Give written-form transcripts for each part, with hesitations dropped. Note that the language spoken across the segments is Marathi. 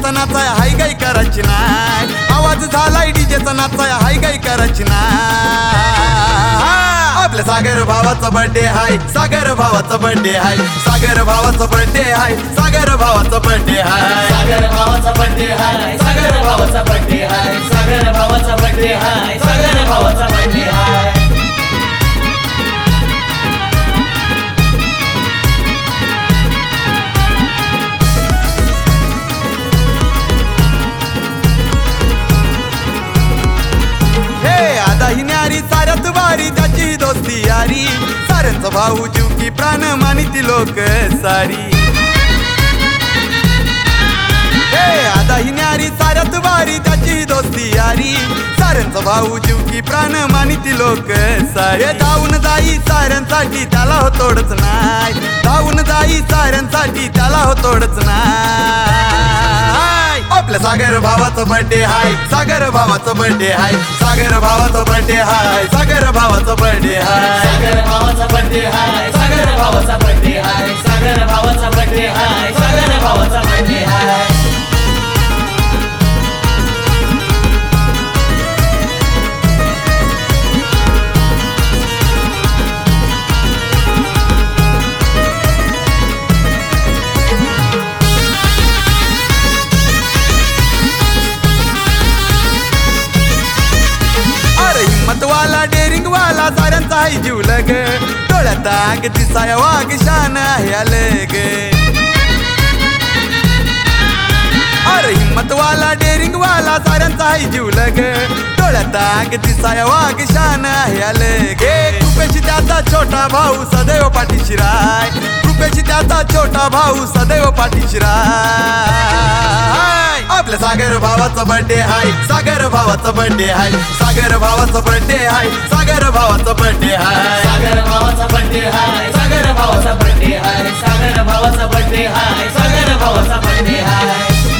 डीजेचा नाचाय हाय गाई करायची नाय, आवाज झालाय डीजेचा नाचाय हाय गाई करायची नाय। आपल्या सागर भावाचा बर्थडे हाय, सागर भावाचा बर्थडे हाय, सागर भावाचा बर्थडे हाय, सागर भावाचा बर्थडे हाय, सागर भावाचा बर्थडे हाय, सागर भावाचा बर्थडे हाय, सागर भावाचा बर्थडे हाय, सागर भावाचा बर्थडे हाय। आदा ही न्यारी साऱ्यात वारी त्याची दोस्ती यारी, साऱ्यांचा भाऊ जीव की प्राण मानिती लोक सारी। आदा ही न्यारी साऱ्यात वारी त्याची दोस्ती यारी, साऱ्यांचा भाऊ जीव की प्राण मानिती लोक सारे। धावून जाई साऱ्यांसाठी त्याला हो तोडच नाय, धावून जाई साऱ्यांसाठी त्याला हो तोडच नाय। आपल्या सागर भावाचा बर्थडे हाय, सागर भावाचा बर्थडे हाय, सागर भावाचा बर्थडे हाय, सागर भावाचा बर्थडे हाय, सागर भावाचा बर्थडे हाय, सागर भावाचा बर्थडे हाय, सागर भावाचा बर्थडे हाय, सागर भावाचा बर्थडे हाय। वाला डेरिंग वाला साऱ्यांचा हाय जीव लग, डोळ्यात आग दिसाया वाघ शान आहे अलग। अरे हिम्मत वाला डेरिंग वाला साऱ्यांचा हाय जीव लग, डोळ्यात आग दिसाया वाघ शान आहे अलग। कृपेशी त्याचा छोटा भाऊ सदैव पाठीशी राय, कृपेशी त्याचा छोटा भाऊ सदैव पाठीशी राय। आपल्या सागर भावाचा बर्थडे हाय, सागर भावाचा बर्थडे हाय, सागर भावाचा बर्थडे हाय, सागर भावाचा बर्थडे हाय, सागर भावाचा बर्थडे हाय, सागर भावाचा बर्थडे हाय, सागर भावाचा बर्थडे हाय, सागर भावाचा बर्थडे हाय।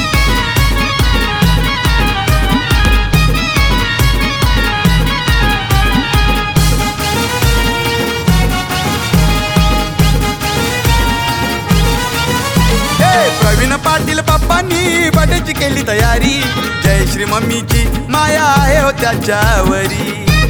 प्रवीण पाटील पप्पांनी बर्थडेची केली तयारी, जय श्री मम्मीची माया आहे हो त्याच्यावरी।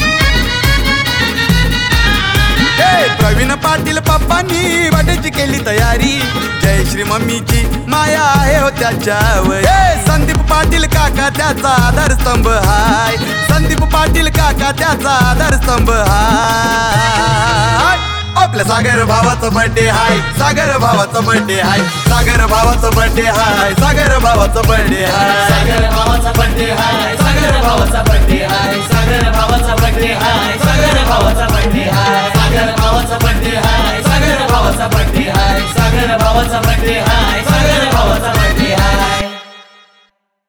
प्रवीण पाटील पप्पांनी बर्थडेची केली तयारी, जय श्री मम्मीची माया आहे हो त्याच्यावरी। संदीप पाटील काका त्याचा आधारस्तंभ हाय, संदीप पाटील काका त्याचा आधारस्तंभ हाय। आपल्या सागर भावाचा बर्थडे हाय, सागर भावाचा बर्थडे हाय, सागर भावाचा बर्थडे हाय, सागर भावाचा बर्थडे हाय, सागर भावाचा बर्थडे हाय, सागर भावाचा बर्थडे हाय, सागर भावाचा बर्थडे हाय।